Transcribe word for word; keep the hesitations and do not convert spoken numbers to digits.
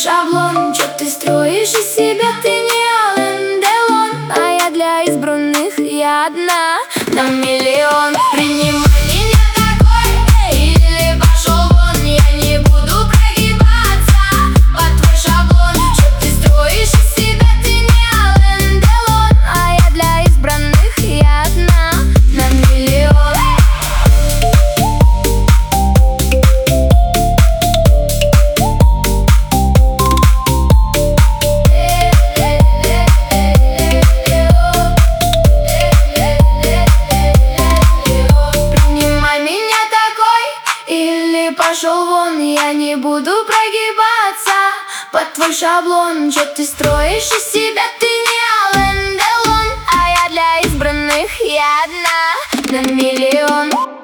шаблон, чё ты строишь из себя? Ты не Ален Делон, а я для избранных, я одна на миллион. Принимай меня такой, или пошел вон. Я не буду прогибаться под твой шаблон. Чё ты строишь из себя? Ты не Ален Делон, а я для избранных, я одна на миллион. Пошел вон, я не буду прогибаться под твой шаблон. Чё ты строишь из себя? Ты не Ален Делон, а я для избранных, я одна на миллион.